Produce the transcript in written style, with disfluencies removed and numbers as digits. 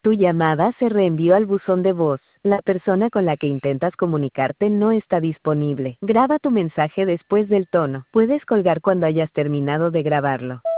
Tu llamada se reenvió al buzón de voz. La persona con la que intentas comunicarte no está disponible. Graba tu mensaje después del tono. Puedes colgar cuando hayas terminado de grabarlo.